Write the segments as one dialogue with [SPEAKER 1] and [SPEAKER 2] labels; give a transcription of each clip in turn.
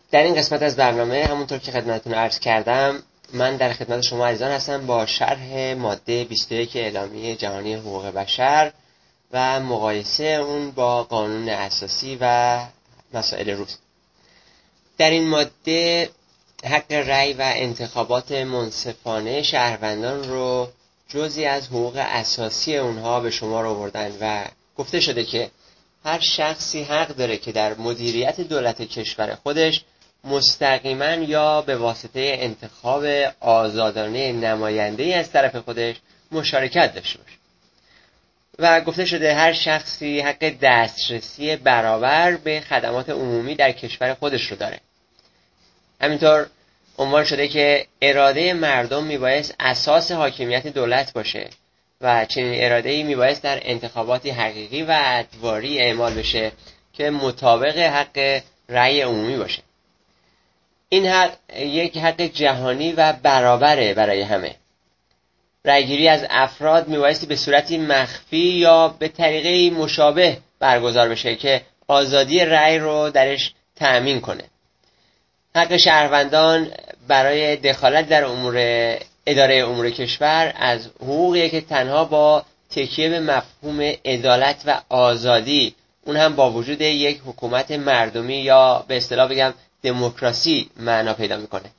[SPEAKER 1] در این قسمت از برنامه همونطور که خدمتتون عرض کردم من در خدمت شما عزیزان هستم با شرح ماده 21 اعلامیه جهانی حقوق بشر و مقایسه اون با قانون اساسی و مسائل روز. در این ماده حق رأی و انتخابات منصفانه شهروندان رو جزئی از حقوق اساسی اونها به شمار آوردن و گفته شده که هر شخصی حق داره که در مدیریت دولت کشور خودش مستقیما یا به واسطه انتخاب آزادانه نماینده‌ای از طرف خودش مشارکت داشته باشه و گفته شده هر شخصی حق دسترسی برابر به خدمات عمومی در کشور خودش رو داره. همینطور عنوان شده که اراده مردم میبایست اساس حاکمیت دولت باشه و چنین اراده‌ای میبایست در انتخاباتی حقیقی و ادواری اعمال بشه که مطابق حق رأی عمومی باشه. این حق یک حق جهانی و برابره برای همه. رأیگیری از افراد میبایستی به صورتی مخفی یا به طریقه مشابه برگزار بشه که آزادی رأی رو درش تأمین کنه. حق شهروندان برای دخالت در اداره امور کشور از حقوقیه که تنها با تکیه به مفهوم عدالت و آزادی، اون هم با وجود یک حکومت مردمی یا به اصطلاح بگم دموکراسی، معنا پیدا میکنه.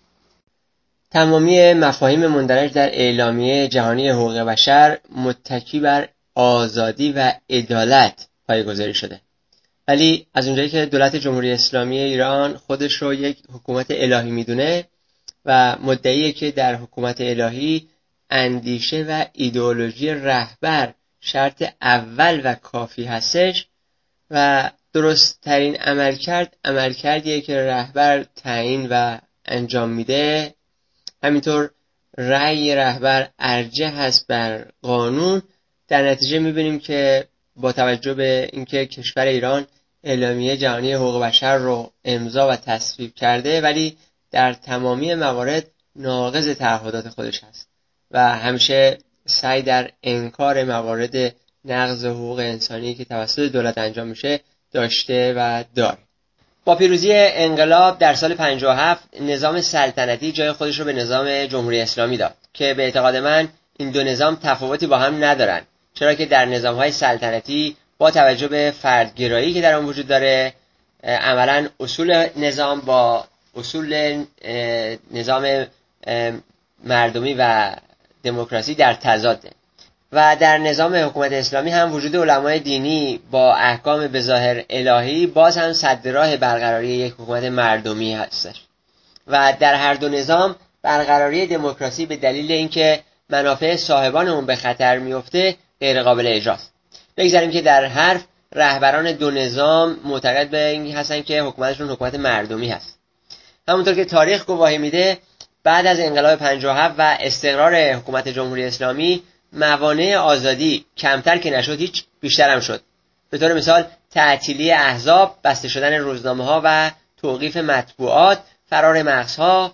[SPEAKER 1] تمامی مفاهیم مندرج در اعلامیه جهانی حقوق بشر متکی بر آزادی و عدالت پایه‌گذاری شده. ولی از اونجایی که دولت جمهوری اسلامی ایران خودش رو یک حکومت الهی میدونه و مدعیه که در حکومت الهی اندیشه و ایدئولوژی رهبر شرط اول و کافی هستش و درست ترین عملکردیه که رهبر تعیین و انجام میده، همینطور رأی رهبر ارجح هست بر قانون، در نتیجه میبینیم که با توجه به اینکه کشور ایران اعلامیه جهانی حقوق بشر رو امضا و تصویب کرده ولی در تمامی موارد ناقض تعهدات خودش هست و همیشه سعی در انکار موارد نقض حقوق انسانی که توسط دولت انجام میشه داشته و داره. با پیروزی انقلاب در سال 57 نظام سلطنتی جای خودش رو به نظام جمهوری اسلامی داد که به اعتقاد من این دو نظام تفاوتی با هم ندارن، چرا که در نظام‌های سلطنتی با توجه به فردگرایی که در آن وجود داره عملاً اصول نظام با اصول نظام مردمی و دموکراسی در تضاده و در نظام حکومت اسلامی هم وجود علمای دینی با احکام بظاهر الهی باز هم سد راه برقراری یک حکومت مردمی هستش و در هر دو نظام برقراری دموکراسی به دلیل اینکه منافع صاحبان اون به خطر میفته غیر قابل اجراست. بگذاریم که در حرف رهبران دو نظام معتقد به این هستن که حکومتشون حکومت مردمی هست. همونطور که تاریخ گواهی میده بعد از انقلاب 57 و استقرار حکومت جمهوری اسلامی موانع آزادی کمتر که نشد هیچ بیشتر هم شد. به طور مثال تعطیلی احزاب، بسته شدن روزنامه‌ها و توقیف مطبوعات، فرار مغزها،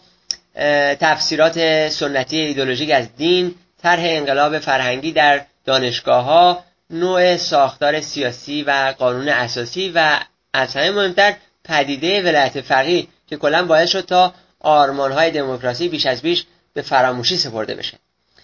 [SPEAKER 1] تفسیرات سنتی ایدئولوژیک از دین، طرح انقلاب فرهنگی در دانشگاه‌ها، نوع ساختار سیاسی و قانون اساسی و از همه مهمتر پدیده ولایت فقیه که کلاً باعث شد تا آرمان‌های دموکراسی بیش از بیش به فراموشی سپرده بشه.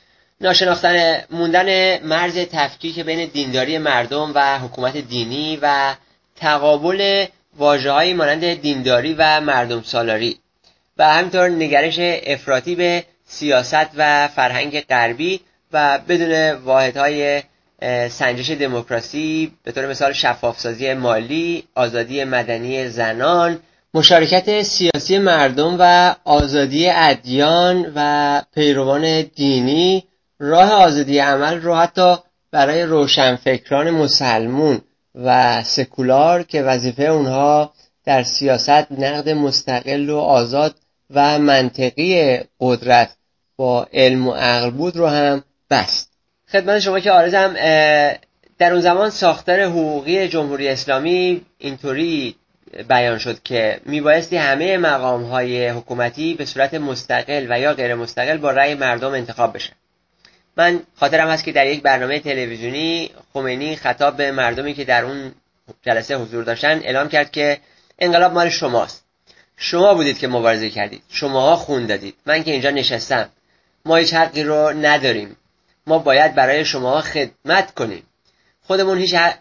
[SPEAKER 1] موندن مرز تفکیک بین دینداری مردم و حکومت دینی و تقابل واژه‌هایی مانند دینداری و مردم سالاری و همینطور نگرش افراطی به سیاست و فرهنگ غربی و بدون واحدهای سنجش دموکراسی، به طور مثال شفافسازی مالی، آزادی مدنی زنان، مشارکت سیاسی مردم و آزادی ادیان و پیروان دینی، راه آزادی عمل رو حتی برای روشنفکران مسلمون و سکولار که وظیفه اونها در سیاست نقد مستقل و آزاد و منطقی قدرت با علم و عقل بود رو هم بست. خدمت شما که عارضم، در اون زمان ساختار حقوقی جمهوری اسلامی اینطوری بیان شد که میبایستی همه مقام‌های حکومتی به صورت مستقل و یا غیر مستقل با رأی مردم انتخاب بشن. من خاطرم هست که در یک برنامه تلویزیونی خمینی خطاب به مردمی که در اون جلسه حضور داشتن اعلام کرد که انقلاب مال شماست. شما بودید که مبارزه کردید، شماها خون دادید. من که اینجا نشستم، ما هیچ حقی رو نداریم، ما باید برای شماها خدمت کنیم. خودمون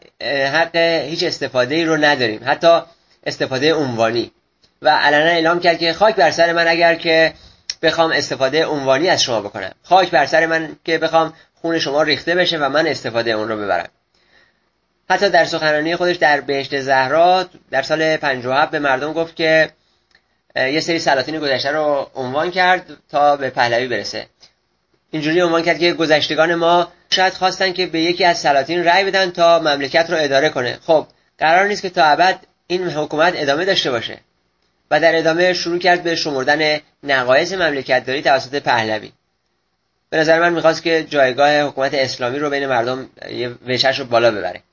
[SPEAKER 1] هیچ استفاده رو نداریم، حتی استفاده عنوانی. و علنا اعلام کرد که خاک بر سر من اگر که بخوام استفاده عنوانی از شما بکنم، خاک بر سر من که بخوام خون شما ریخته بشه و من استفاده اون رو ببرم. حتی در سخنرانی خودش در بهشت زهرا در سال 57 به مردم گفت که یه سری سلاطین گذشته رو عنوان کرد تا به پهلوی برسه. اینجوری عنوان کرد که گذشتگان ما شاید خواستن که به یکی از سلاطین رأی بدن تا مملکت رو اداره کنه. خب قرار نیست که تا ابد این حکومت ادامه داشته باشه. و در ادامه شروع کرد به شمردن نقایص مملکت داری توسط پهلوی. به نظر من میخواست که جایگاه حکومت اسلامی رو بین مردم یه وجهش رو بالا ببره.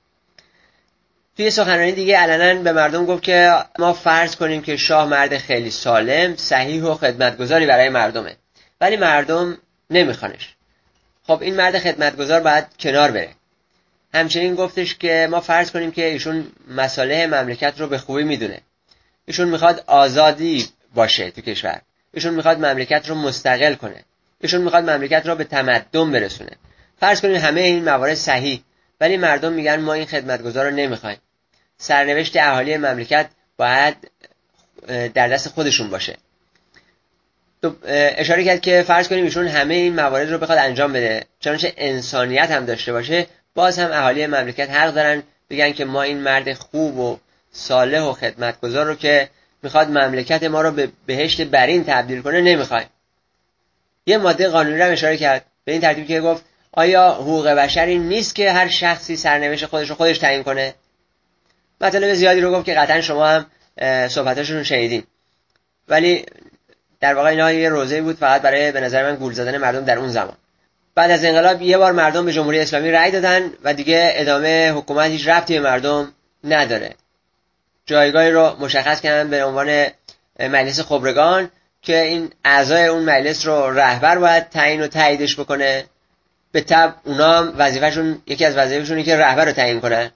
[SPEAKER 1] توی سخنرانی دیگه علنا به مردم گفت که ما فرض کنیم که شاه مرد خیلی سالم، صحیح و خدمتگزاری برای مردمه، ولی مردم نمیخوانش. خب این مرد خدمتگزار باید کنار بره. همچنین گفتش که ما فرض کنیم که ایشون مصالح مملکت رو به خوبی میدونه. ایشون میخواد آزادی باشه تو کشور. ایشون میخواد مملکت رو مستقل کنه. ایشون میخواد مملکت رو به تمدن برسونه. فرض کنیم همه این موارد صحیح، ولی مردم میگن ما این خدمتگزار رو نمیخوایم. سرنوشت اهالی مملکت باید در دست خودشون باشه. تو اشاره کرد که فرض کنیم ایشون همه این موارد رو بخواد انجام بده، چنانچه انسانیت هم داشته باشه، باز هم اهالی مملکت حق دارن بگن که ما این مرد خوب و صالح و خدمتگزار رو که میخواد مملکت ما رو به بهشت برین تبدیل کنه نمیخوایم. یه ماده قانونی رو اشاره کرد به این ترتیب که گفت آیا حقوق بشری نیست که هر شخصی سرنوشت خودش رو خودش تعیین کنه؟ مطالب زیادی رو گفت که قطعا شما هم صحبتاشون شنیدین، ولی در واقع اینا یه روزه بود فقط برای به نظر من گول زدن مردم در اون زمان. بعد از انقلاب یه بار مردم به جمهوری اسلامی رأی دادن و دیگه ادامه حکومت هیچ ربطی به مردم نداره. جایگاهی رو مشخص کردن به عنوان مجلس خبرگان که این اعضای اون مجلس رو رهبر باید تعیین و تاییدش بکنه. به تبع اونا هم وظیفه‌شون، یکی از وظایفشون اینه که رهبر رو تعیین کنن.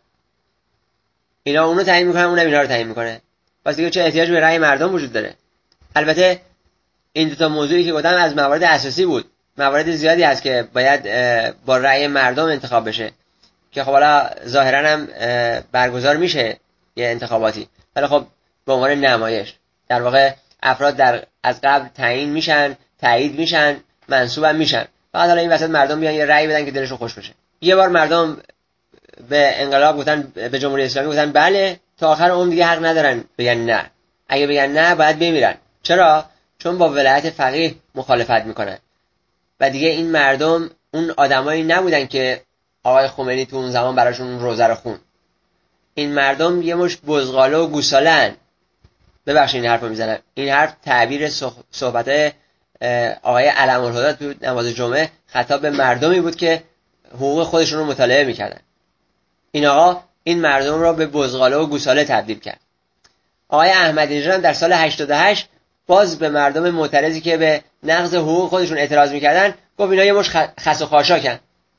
[SPEAKER 1] اینا اونو تعیین میکنن، اونم اینا رو تعیین میکنه. پس دیگه چه احتیاج به رأی مردم وجود داره؟ البته این دو تا موضوعی که گفتم از موارد اساسی بود. موارد زیادی هست که باید با رأی مردم انتخاب بشه که خب حالا ظاهرا هم برگزار میشه یه انتخاباتی، ولی خب به عنوان نمایش در واقع افراد از قبل تعیین میشن، تایید میشن، منصوب هم میشن. فقط حالا این وسط مردم بیان یه رأی بدن که دلشون خوش بشه. یه بار مردم به انقلاب گفتن، به جمهوری اسلامی گفتن بله، تا آخر عمر دیگه حق ندارن بگن نه. اگه بگن نه باید بمیرن. چرا؟ چون با ولایت فقیه مخالفت میکنن. و دیگه این مردم اون آدمایی نبودن که آقای خمینی تو اون زمان براشون روزه رو خون. این مردم یه مش بزغاله و گوساله‌ان. ببخشید این حرفو میزنم. این حرف تعبیر صحبت آقای علم‌الهدی تو نماز جمعه خطاب به مردمی بود که حقوق خودشون رو مطالبه میکردن. این آقا این مردم رو به بزغاله و گوساله تبدیل کرد. آقای احمدی نژاد در سال 88 باز به مردم معترضی که به نقض حقوق خودشون اعتراض میکردن گفت اینا یه مش خس و خاشاکن.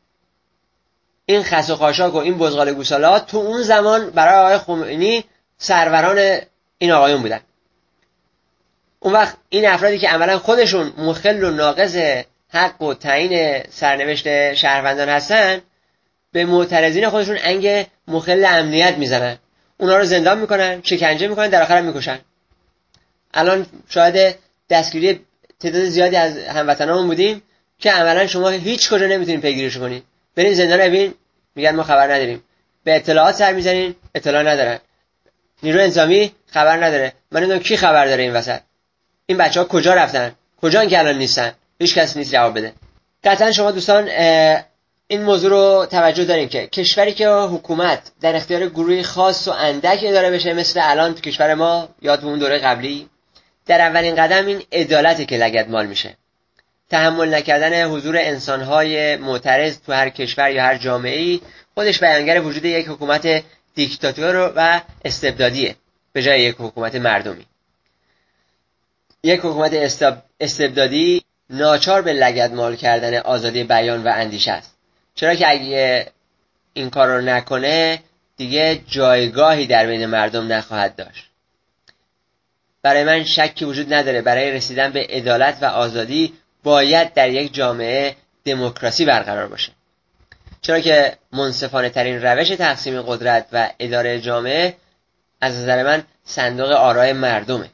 [SPEAKER 1] این خس و خاشاک و این بزغاله گوساله ها تو اون زمان برای آقای خمینی سروران این آقایون بودن. اون وقت این افرادی که عملا خودشون مخل و ناقض حق و تعیین سرنوشت شهروندان هستن، به معترضین خودشون انگ مخل امنیت میزنن، اونا رو زندان میکنن، شکنجه میکنن، در آخر هم میکشن. الان شاید دستگیری تعداد زیادی از هموطنامون بودیم که عملا شما هیچ کجا نمیتونین پیگیریش کنین. برین زندان ببین، میگن ما خبر نداریم. به اطلاعات سر میزنین، اطلاع ندارن. نیرو انتظامی خبر نداره. من نمیدونم کی خبر داره این وسط. این بچه‌ها کجا رفتن؟ کجان که الان نیستن؟ هیچ کس نیست جواب بده. قطعا شما دوستان این موضوع رو توجه دارین که کشوری که حکومت در اختیار گروهی خاص و اندک اداره بشه، مثل الان تو کشور ما یا تو اون دوره قبلی، در اولین قدم این عدالت که لگدمال میشه. تحمل نکردن حضور انسان‌های معترض تو هر کشور یا هر جامعه‌ای خودش بیانگر وجود یک حکومت دیکتاتور و استبدادیه به جای یک حکومت مردمی. یک حکومت استبدادی ناچار به لگدمال کردن آزادی بیان و اندیشه است. چرا که اگه این کار رو نکنه دیگه جایگاهی در بین مردم نخواهد داشت. برای من شکی وجود نداره برای رسیدن به عدالت و آزادی باید در یک جامعه دموکراسی برقرار باشه، چرا که منصفانه ترین روش تقسیم قدرت و اداره جامعه از نظر من صندوق آرای مردمه.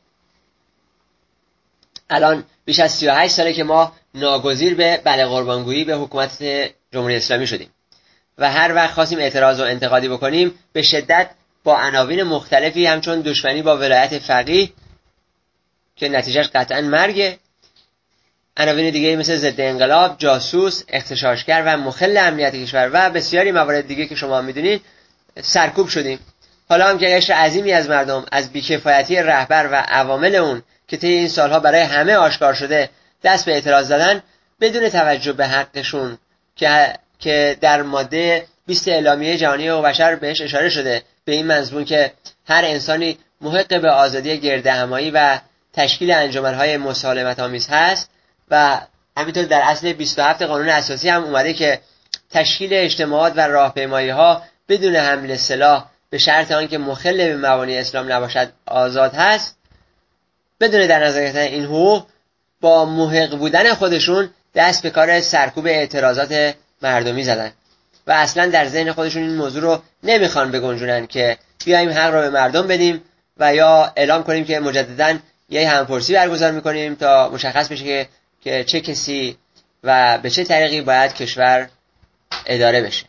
[SPEAKER 1] الان بیش از 38 ساله که ما ناگزیر به بله قربانگویی به حکومت جمهوری اسلامی شدیم و هر وقت خواستیم اعتراض و انتقادی بکنیم به شدت با عناوین مختلفی همچون دشمنی با ولایت فقیه که نتیجهش قطعا مرگه، عناوین دیگه مثل ضد انقلاب، جاسوس، اغتشاشگر و مخل امنیت کشور و بسیاری موارد دیگه که شما میدونید سرکوب شدیم. حالا هم که قشر عظیمی از مردم از بیکفایتی رهبر و عوامل اون که طی این سالها برای همه آشکار شده دست به اعتراض زدن بدون توجه به حقشون که در ماده 20 اعلامیه جهانی حقوق بشر بهش اشاره شده، به این مضمون که هر انسانی محق به آزادی گردهمایی و تشکیل انجمن‌های مسالمت‌آمیز هست و همینطور در اصل 27 قانون اساسی هم اومده که تشکیل اجتماعات و راهپیمایی‌ها بدون حمل سلاح به شرط آنکه مخل به مبانی اسلام نباشد آزاد هست. بدون در نظر گرفتن این حقوق با محق بودن خودشون دست به کار سرکوب اعتراضات مردمی زدن و اصلا در ذهن خودشون این موضوع رو نمیخوان بگنجونن که بیایم حق رو به مردم بدیم و یا اعلام کنیم که مجددا یه همپرسی برگزار میکنیم تا مشخص بشه که چه کسی و به چه طریقی باید کشور اداره بشه،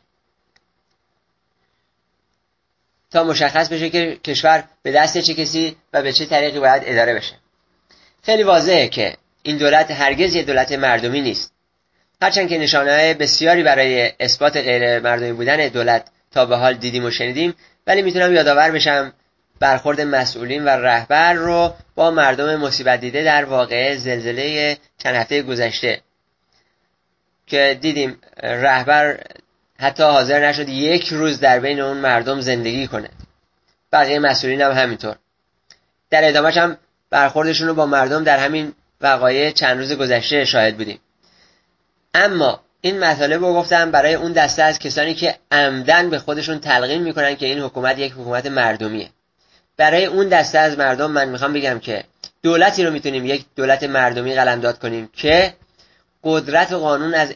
[SPEAKER 1] تا مشخص بشه که کشور به دست چه کسی و به چه طریقی باید اداره بشه. خیلی واضحه که این دولت هرگز یه دولت مردمی نیست، هرچند که نشانه‌های بسیاری برای اثبات غیر مردمی بودن دولت تا به حال دیدیم و شنیدیم، ولی میتونم یادآور بشم برخورد مسئولین و رهبر رو با مردم مصیبت دیده در واقعه زلزله چند هفته گذشته که دیدیم رهبر حتی حاضر نشد یک روز در بین اون مردم زندگی کنه، بقیه مسئولین هم همینطور. در ادامهش هم برخوردشون رو با مردم در همین وقایع چند روز گذشته شاهد بودیم. اما این مطالب رو گفتم برای اون دسته از کسانی که عمدن به خودشون تلقین میکنن که این حکومت یک حکومت مردمیه. برای اون دسته از مردم من میخوام بگم که دولتی رو میتونیم یک دولت مردمی قلمداد کنیم که قدرت و قانون از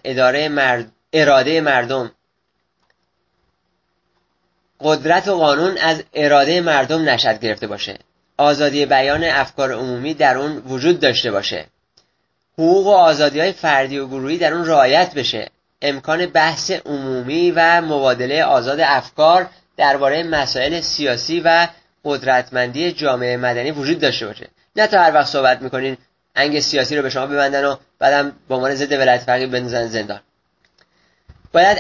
[SPEAKER 1] اراده مردم نشأت گرفته باشه، آزادی بیان افکار عمومی در اون وجود داشته باشه، حقوق و آزادی‌های فردی و گروهی در اون رعایت بشه، امکان بحث عمومی و مبادله آزاد افکار درباره مسائل سیاسی و قدرتمندی جامعه مدنی وجود داشته باشه. نه تا هر وقت صحبت میکنین انگ سیاسی رو به شما ببندن و بعدم با عنوان ضد ولایت فقیه بندازن زندان. باید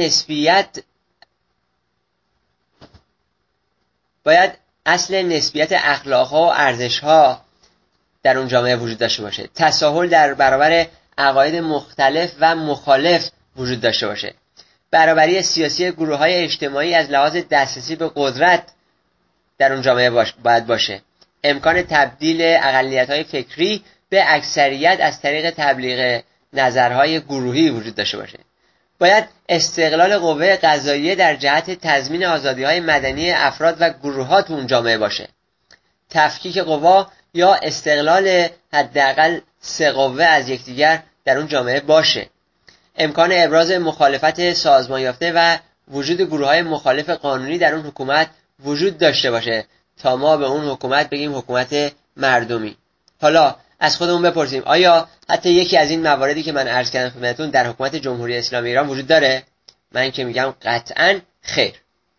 [SPEAKER 1] اصل نسبیت اخلاق‌ها و ارزش‌ها در اون جامعه وجود داشته باشه، تساهل در برابر عقاید مختلف و مخالف وجود داشته باشه، برابری سیاسی گروه‌های اجتماعی از لحاظ دسترسی به قدرت در اون جامعه باید باشه، امکان تبدیل اقلیت‌های فکری به اکثریت از طریق تبلیغ نظرهای گروهی وجود داشته باشه. باید استقلال قوه قضاییه در جهت تضمین آزادی‌های مدنی افراد و گروه‌ها تو اون جامعه باشه، تفکیک قوا یا استقلال حداقل 3 قوه از یکدیگر در اون جامعه باشه، امکان ابراز مخالفت سازمان یافته و وجود گروه‌های مخالف قانونی در اون حکومت وجود داشته باشه تا ما به اون حکومت بگیم حکومت مردمی. حالا از خودمون بپرسیم آیا حتی یکی از این مواردی که من عرض کردم خدمتتون در حکومت جمهوری اسلامی ایران وجود داره؟ من که میگم قطعاً خیر.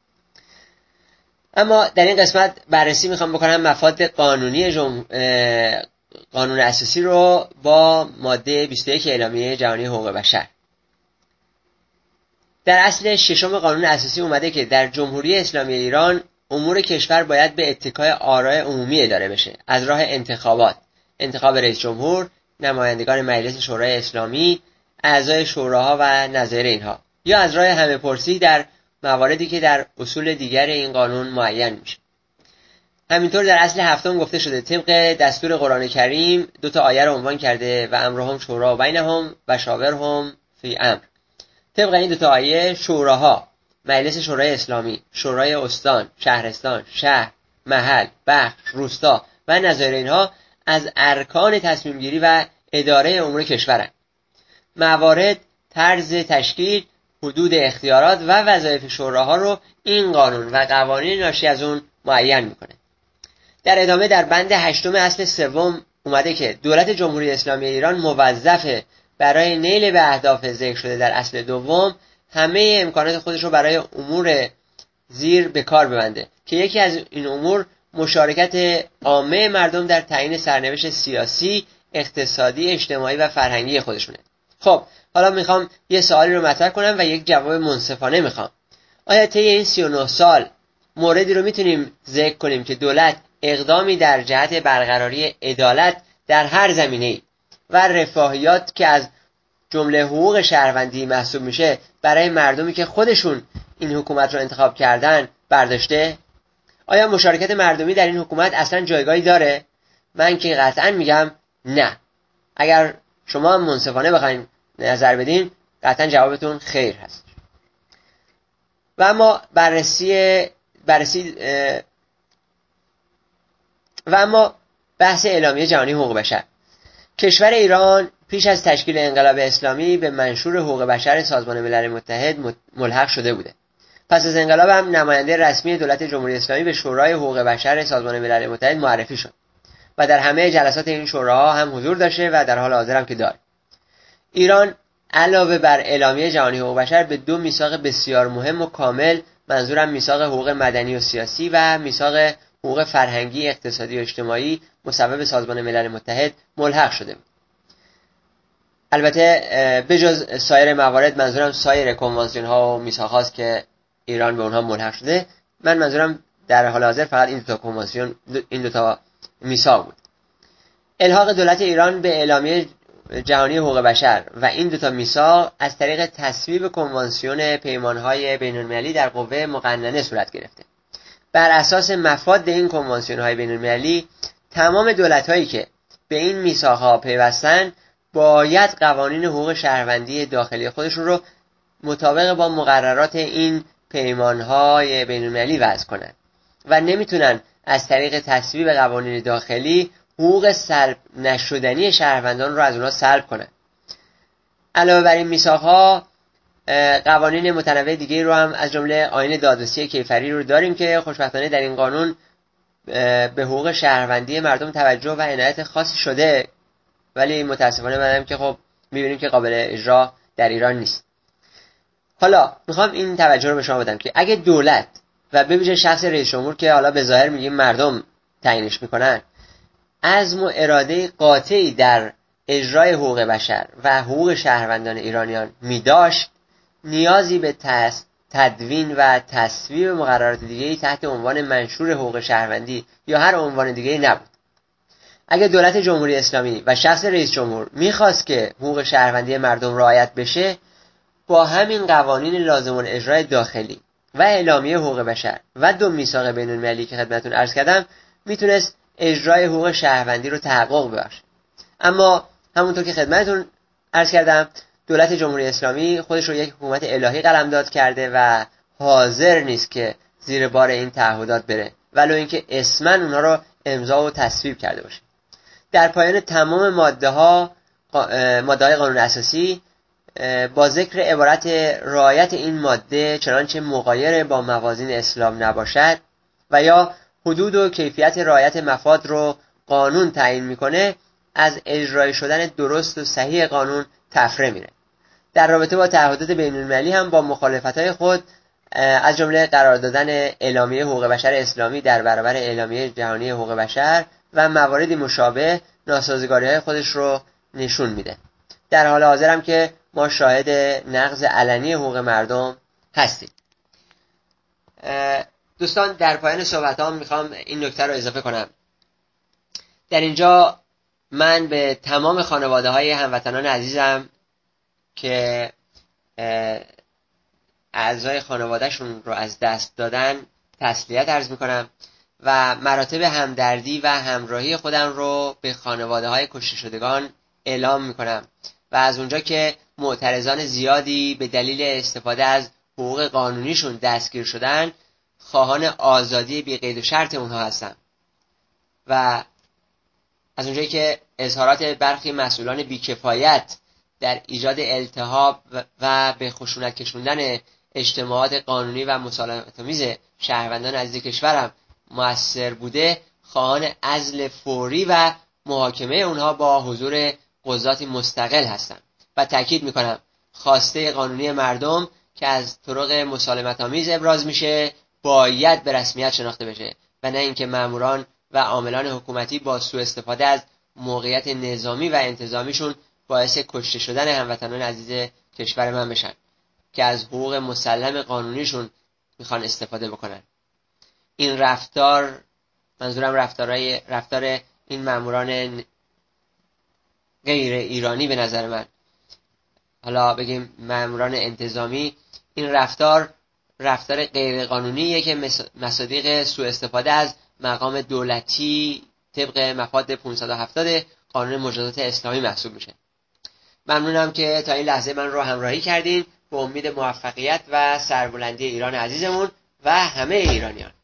[SPEAKER 1] اما در این قسمت بررسی میخوام بکنم مفاد قانونی قانون اساسی رو با ماده 21 اعلامیه جهانی حقوق بشر. در اصل 6 قانون اساسی اومده که در جمهوری اسلامی ایران امور کشور باید به اتکای آراء عمومی اداره بشه، از راه انتخاب رئیس جمهور، نمایندگان مجلس شورای اسلامی، اعضای شوراها و نظایر اینها، یا از راه همه‌پرسی در مواردی که در اصول دیگر این قانون معین میشه. همینطور در اصل 7 گفته شده طبق دستور قرآن کریم 2 آیه رو عنوان کرده و امرهم شورا بینهم و شاورهم فی امر. طبق این 2 آیه شوراها، مجلس شورای اسلامی، شورای استان، شهرستان، شهر، محل، بخش، روستا و نظایر اینها از ارکان تصمیم گیری و اداره امور کشورند. موارد، طرز تشکیل، حدود اختیارات و وظایف شوراها رو این قانون و قوانین ناشی از اون معین میکنه. در ادامه در بند 8 اصل 3 اومده که دولت جمهوری اسلامی ایران موظفه برای نیل به اهداف ذکر شده در اصل 2 همه امکانات خودش رو برای امور زیر به کار ببنده که یکی از این امور مشارکت عامه مردم در تعیین سرنوشت سیاسی، اقتصادی، اجتماعی و فرهنگی خودشونه. خب حالا میخوام یه سوالی رو مطرح کنم و یک جواب منصفانه میخوام. آیا طی این 39 سال موردی رو میتونیم ذکر کنیم که دولت اقدامی در جهت برقراری عدالت در هر زمینه‌ای و رفاهیات که از جمله حقوق شهروندی محسوب میشه برای مردمی که خودشون این حکومت رو انتخاب کردن برداشته؟ آیا مشارکت مردمی در این حکومت اصلا جایگاهی داره؟ من که قطعا میگم نه. اگر شما هم منصفانه بخواید نظر بدین قطعا جوابتون خیر هست. و اما بحث اعلامیه جهانی حقوق بشر. کشور ایران پیش از تشکیل انقلاب اسلامی به منشور حقوق بشر سازمان ملل متحد ملحق شده بوده. پس از انقلاب هم نماینده رسمی دولت جمهوری اسلامی به شورای حقوق بشر سازمان ملل متحد معرفی شد و در همه جلسات این شوراها هم حضور داشته و در حال حاضر هم که داره. ایران علاوه بر اعلامیه جهانی حقوق بشر به 2 میثاق بسیار مهم و کامل، منظورم میثاق حقوق مدنی و سیاسی و میثاق حقوق فرهنگی، اقتصادی و اجتماعی مصوب سازمان ملل متحد ملحق شده بود. البته بجز سایر موارد منظورم سایر کنوانسیون ها و میثاق هاست که ایران به اونها ملحق شده. من منظورم در حال حاضر فقط این 2 کنوانسیون، این 2 میثاق بود. الحاق دولت ایران به اعلامیه جهانی حقوق بشر و این 2 میثاق از طریق تصویب کنوانسیون پیمانهای بین‌المللی در قوه مقننه صورت گرفته. بر اساس مفاد این کنوانسیون‌های بین‌المللی تمام دولت‌هایی که به این میثاق‌ها پیوستن باید قوانین حقوق شهروندی داخلی خودشون رو مطابق با مقررات این پیمانهای بین‌المللی وضع کنند و نمیتونن از طریق تصویب قوانین داخلی حقوق سلب نشدنی شهروندان رو از اونها سلب کنند. علاوه بر این میثاق‌ها قوانین متنوع دیگه رو هم از جمله آیین دادرسی کیفری رو داریم که خوشبختانه در این قانون به حقوق شهروندی مردم توجه و عنایت خاصی شده، ولی متاسفانه بعدم که خب می‌بینیم که قابل اجرا در ایران نیست. حالا میخوام این توجه رو به شما بدم که اگه دولت و به ویژه شخص رئیس جمهور که حالا به ظاهر میگیم مردم تعیینش میکنن عزم و اراده قاطعی در اجرای حقوق بشر و حقوق شهروندان ایرانیان می‌داشت، نیازی به تدوین و تصویب مقررات دیگه‌ای تحت عنوان منشور حقوق شهروندی یا هر عنوان دیگه‌ای نبود. اگه دولت جمهوری اسلامی و شخص رئیس جمهور میخواست که حقوق شهروندی مردم رعایت بشه، با همین قوانین لازم الاجرای داخلی و اعلامیه حقوق بشر و 2 میثاق بین‌المللی که خدمتتون عرض کردم میتونست اجرای حقوق شهروندی رو تحقق ببخشه. اما همونطور که خدمتتون عرض کردم دولت جمهوری اسلامی خودش رو یک حکومت الهی قلمداد کرده و حاضر نیست که زیر بار این تعهدات بره، ولو اینکه اسماً اونها رو امضا و تصویب کرده باشه. در پایان تمام ماده‌های قانون اساسی با ذکر عبارت رعایت این ماده چنانچه مغایر با موازین اسلام نباشد و یا حدود و کیفیت رعایت مفاد رو قانون تعیین میکنه، از اجرای شدن درست و صحیح قانون تفره میره. در رابطه با تعهدات بین‌المللی هم با مخالفت‌های خود از جمله قرار دادن اعلامیه حقوق بشر اسلامی در برابر اعلامیه جهانی حقوق بشر و مواردی مشابه ناسازگاری‌های خودش رو نشون میده. در حال حاضر هم که ما شاهد نقض علنی حقوق مردم هستیم. دوستان در پایان صحبتام میخوام این نکته رو اضافه کنم. در اینجا من به تمام خانواده‌های هموطنان عزیزم که اعضای خانوادهشون رو از دست دادن تسلیت عرض میکنم و مراتب همدردی و همراهی خودم رو به خانواده‌های کشته شدگان اعلام میکنم و از اونجا که معترضان زیادی به دلیل استفاده از حقوق قانونیشون دستگیر شدن خواهان آزادی بی قید و شرط اونها هستم و از اونجایی که اظهارات برخی مسئولان بیکفایت در ایجاد التهاب و به خشونت کشوندن اجتماعات قانونی و مسالمت‌آمیز شهروندان عزیز کشورم مؤثر بوده، خواهان عزل فوری و محاکمه اونها با حضور قضاتی مستقل هستند و تاکید میکنم خواسته قانونی مردم که از طرق مسالمت‌آمیز ابراز میشه باید به رسمیت شناخته بشه و نه اینکه ماموران و عاملان حکومتی با سوء استفاده از موقعیت نظامی و انتظامیشون باعث کشته شدن هموطنان عزیز کشور من بشن که از حقوق مسلم قانونیشون میخوان استفاده بکنن. این رفتار، منظورم رفتار این ماموران غیر ایرانی به نظر من، حالا بگیم ماموران انتظامی، این رفتار غیر قانونیه که مصادیق سوء استفاده از مقام دولتی طبق مفاد 570 قانون مجازات اسلامی محسوب میشه. ممنونم که تا این لحظه من رو همراهی کردین. به امید موفقیت و سربلندی ایران عزیزمون و همه ایرانیان.